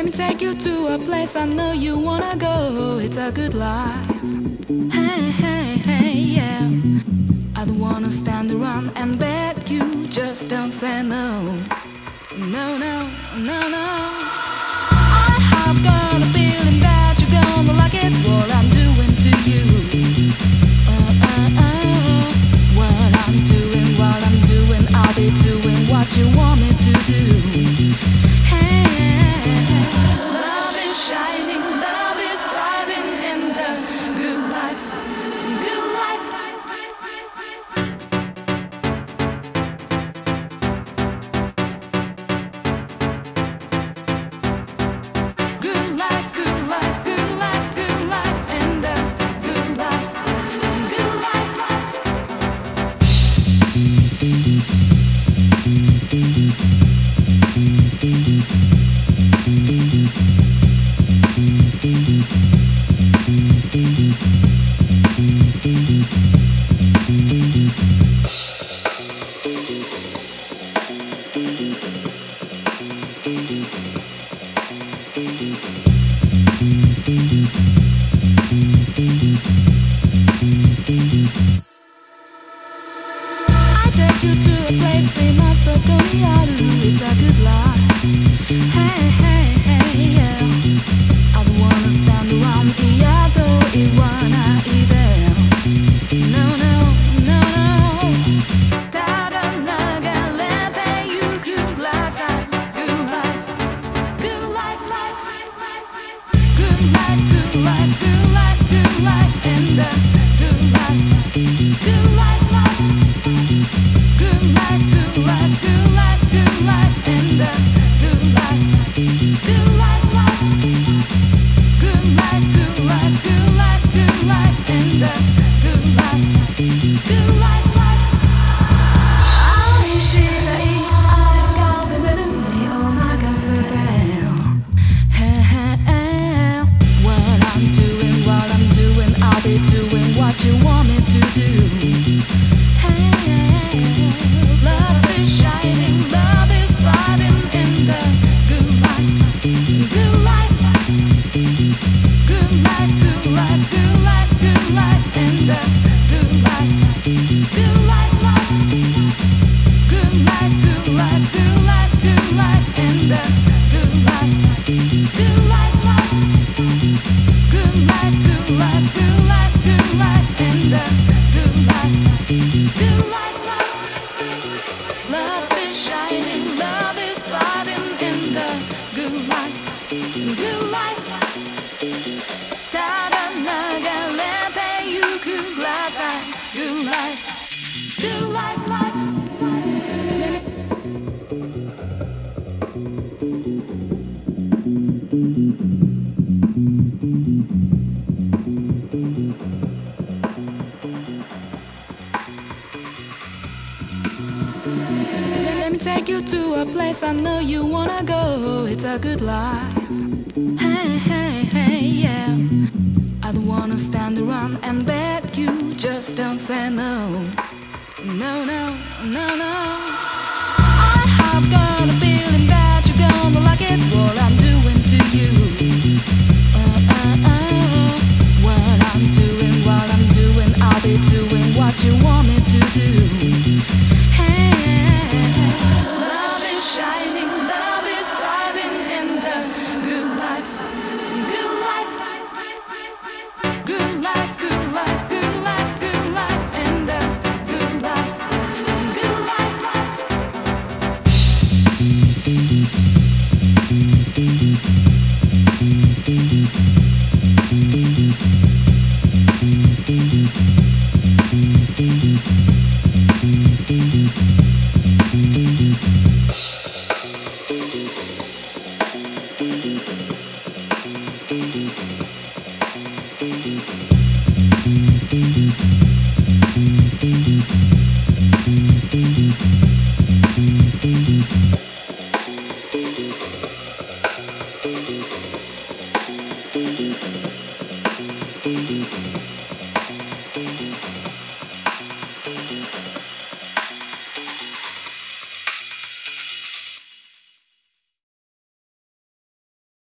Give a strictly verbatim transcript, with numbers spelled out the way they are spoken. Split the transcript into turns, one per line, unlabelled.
Let me take you to a place I know you wanna go. It's a good life. Hey, hey, hey, yeah. I don't wanna stand around and beg you. Just don't say no. No, no, no, no. I have got a feeling that you're gonna like it. What I'm doing to you. Uh, uh, uh. What I'm doing, what I'm doing, I'll be doing what you want me to do. Love is shining, love is thriving in the good life, good life. Good life, good life, good life, good life in the good life, good life. I take you to a place famous for Korearu. It's a good life. Hey, hey, hey, yeah. I don't wanna stand around Iyato, Iwana, Ideo. No, no, no, no. 다른 나갈래 배우고 glass eyes. Good life, good life, life. Good life, good life, good life, good life in the good life, good life, life. Good life, good life, good life, good life in the good life, good life, life. Good life, good life, good life, good life in the good life, good life, life. I should I've got the rhythm, oh my God, so damn. Hey, hey, hey. What I'm doing, what I'm doing, I'll be doing what you want me to do. Hey, love is shining, love is thriving in the good life, good life. Good life, good life, good life, good life in the good life, good life, life. Good life, good life, good life, good life in the good life, good life, life. Good life, good life, good life, good life in the good life, good life, life. Love is shining, love is thriving in the good life, good life. 다른 나갈래 배우고 glass eyes. Good life, good life, life. Let me take you to a place I know you wanna go. It's a good life. Hey, hey, hey, yeah. I don't wanna stand around and beg you. Just don't say no. No, no, no, no. I have got a feeling that you're gonna like it. What I'm doing to you. Uh, uh, uh. What I'm doing, what I'm doing, I'll be doing what you want me to do. Love is shining, love is thriving in the good life, good life. Good life, good life, good life, good life in the good life, good life, life. Thank you.